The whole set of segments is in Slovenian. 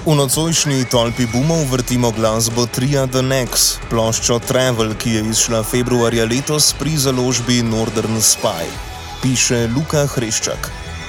V nocojšnji tolpi boomov vrtimo glasbo tria The Nex, ploščo Travel, ki je izšla februarja letos pri založbi Northern Spy. Piše Luka Hreščak.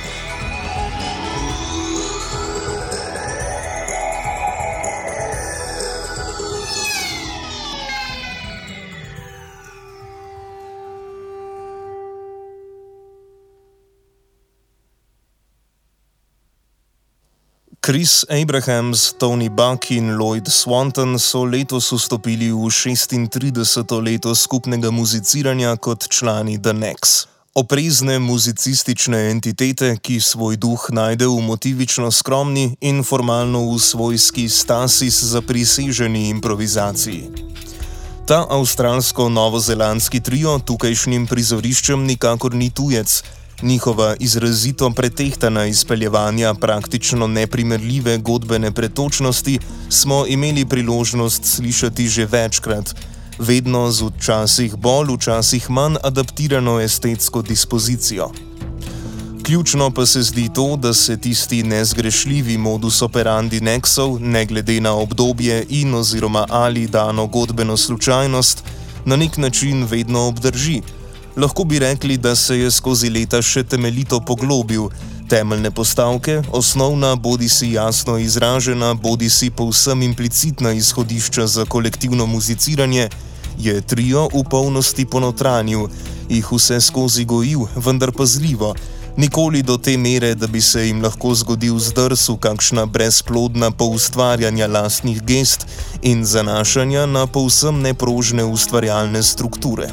Chris Abrahams, Tony Buck in Lloyd Swanton so letos vstopili v 36. leto skupnega muziciranja kot člani The Nex. Oprezne muzicistične entitete, ki svoj duh najde v motivično skromni in formalno v svojski stasis zapriseženi improvizaciji. Ta avstralsko-novozelandski trio tukajšnjim prizoriščem nikakor ni tujec. Njihova izrazito pretehtana izpeljevanja praktično neprimerljive godbene pretočnosti smo imeli priložnost slišati že večkrat, vedno z včasih bolj, včasih manj adaptirano estetsko dispozicijo. Ključno pa se zdi to, da se tisti nezgrešljivi modus operandi Nexov, ne glede na obdobje in oziroma ali dano godbeno slučajnost, na nek način vedno obdrži. Lahko bi rekli, da se je skozi leta še temeljito poglobil. Temeljne postavke, osnovna bodisi jasno izražena, bodisi povsem implicitna izhodišča za kolektivno muziciranje, je trio v polnosti ponotranil, jih vse skozi gojil, vendar pazljivo, nikoli do te mere, da bi se jim lahko zgodil zdrs v kakšna brezplodna poustvarjanja lastnih gest in zanašanja na povsem neprožne ustvarjalne strukture.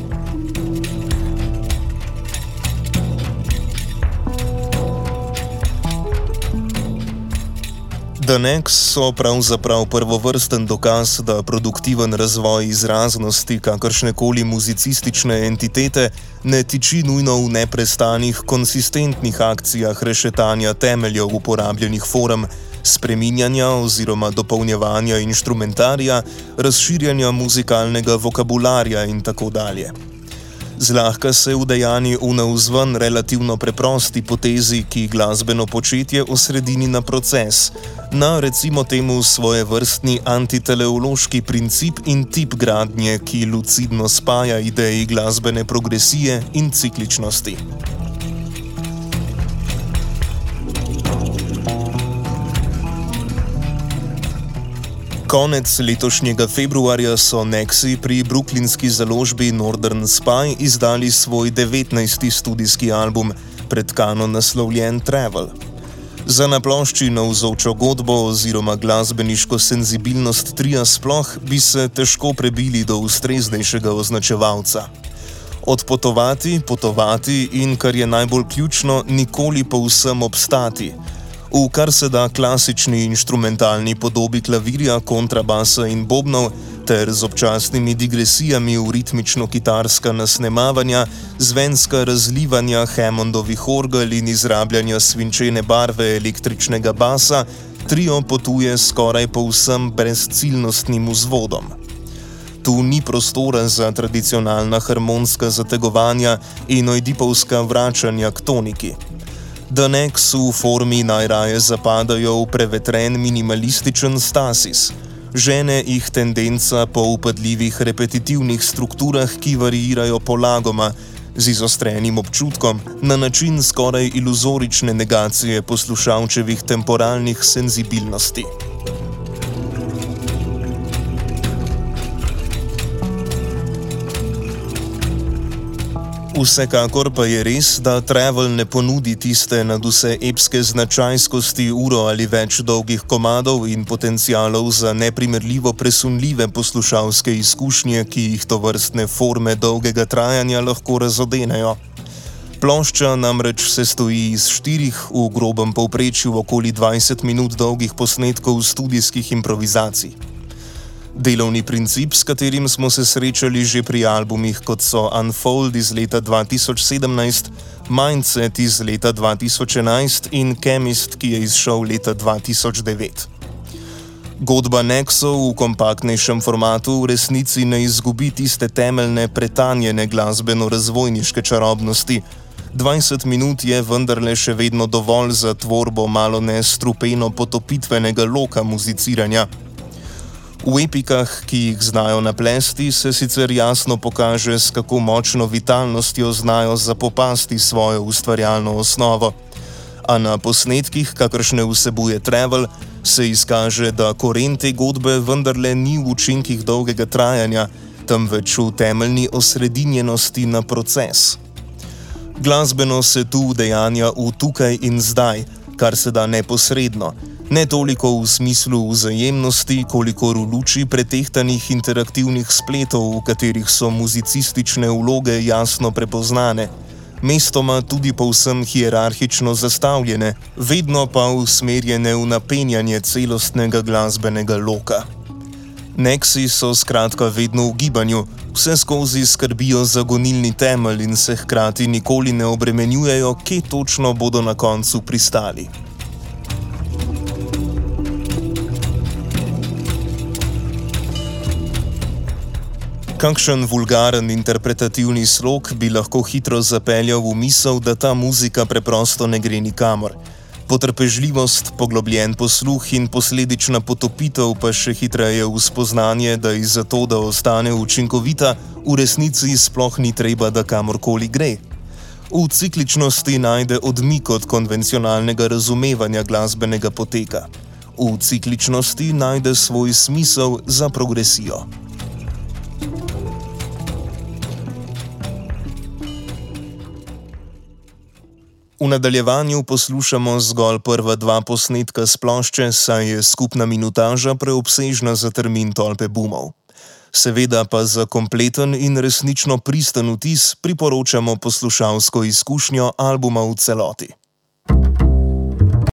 The Nex so pravzaprav prvovrsten dokaz, da produktiven razvoj izraznosti kakršnekoli muzicistične entitete ne tiči nujno v neprestanih, konsistentnih akcijah rešetanja temeljev uporabljenih form, spreminjanja oziroma dopolnjevanja inštrumentarija, razširjanja muzikalnega vokabularja in tako dalje. Zlahka se udejanji v navzven relativno preprosti potezi, ki glasbeno početje osredini na proces, na recimo temu svojevrstni antiteleološki princip in tip gradnje, ki lucidno spaja ideji glasbene progresije in cikličnosti. Konec letošnjega februarja so Nexi pri brooklynski založbi Northern Spy izdali svoj 19. studijski album, predkano naslovljen Travel. Za na plošči navzočo godbo oziroma glasbeniško senzibilnost tria sploh bi se težko prebili do ustreznejšega označevalca. Odpotovati, potovati in, kar je najbolj ključno, nikoli povsem obstati. V kar se da klasični inštrumentalni podobi klavirja, kontrabasa in bobnov, ter z občasnimi digresijami v ritmično-kitarska nasnemavanja, zvenska razlivanja Hammondovih orgel in izrabljanja svinčene barve električnega basa, trio potuje skoraj povsem brezciljnostnim vzvodom. Tu ni prostora za tradicionalna harmonska zategovanja in oidipovska vračanja k toniki. The Nex v formi najraje zapadajo v prevetren minimalističen stasis. Žene jih tendenca po upadljivih repetitivnih strukturah, ki variirajo polagoma, z izostrenim občutkom, na način skoraj iluzorične negacije poslušalčevih temporalnih senzibilnosti. Vsekakor pa je res, da Travel ne ponudi tiste nadvse epske značajskosti uro ali več dolgih komadov in potencialov za neprimerljivo presunljive poslušalske izkušnje, ki jih tovrstne forme dolgega trajanja lahko razodenejo. Plošča namreč sestoji iz 4 v grobem povprečju okoli 20 minut dolgih posnetkov studijskih improvizacij. Delovni princip, s katerim smo se srečali že pri albumih, kot so Unfold iz leta 2017, Mindset iz leta 2011 in Chemist, ki je izšel leta 2009. Godba Nexov v kompaktnejšem formatu v resnici ne izgubi tiste temeljne pretanjene glasbeno-razvojniške čarobnosti, 20 minut je vendarle še vedno dovolj za tvorbo malone strupeno potopitvenega loka muziciranja. V epikah, ki jih znajo naplesti, se sicer jasno pokaže, s kako močno vitalnostjo znajo zapopasti svojo ustvarjalno osnovo. A na posnetkih, kakršne vsebuje Travel, se izkaže, da koren te godbe vendarle ni v učinkih dolgega trajanja, temveč v temeljni osredinjenosti na proces. Glasbeno se tu udejanja v tukaj in zdaj, kar se da neposredno, ne toliko v smislu vzajemnosti, kolikor v luči pretehtanih interaktivnih spletov, v katerih so muzicistične vloge jasno prepoznane, mestoma tudi povsem hierarhično zastavljene, vedno pa usmerjene v napenjanje celostnega glasbenega loka. Nexi so skratka vedno v gibanju, vse skozi skrbijo za gonilni temelj in se hkrati nikoli ne obremenjujejo, kje točno bodo na koncu pristali. Kakšen vulgaren interpretativni slog bi lahko hitro zapeljal v misel, da ta muzika preprosto ne gre nikamor. Potrpežljivost, poglobljen posluh in posledična potopitev pa še hitreje v spoznanje, da iz zato, da ostane učinkovita, v resnici sploh ni treba, da kamorkoli gre. V cikličnosti najde odmik od konvencionalnega razumevanja glasbenega poteka. V cikličnosti najde svoj smisel za progresijo. V nadaljevanju poslušamo zgolj prva dva posnetka s plošče, saj je skupna minutaža preobsežna za termin tolpe bumov. Seveda pa za kompleten in resnično pristen vtis priporočamo poslušalsko izkušnjo albuma v celoti.